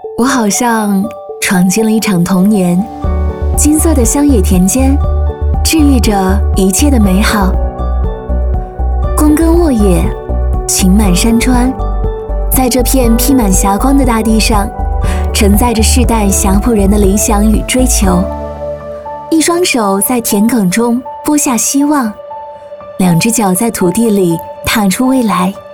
我好像闯进了一场童年，金色的乡野田间，治愈着一切的美好。躬耕沃野，情满山川，在这片披满霞光的大地上，承载着世代霞浦人的理想与追求。一双手在田埂中播下希望，两只脚在土地里踏出未来。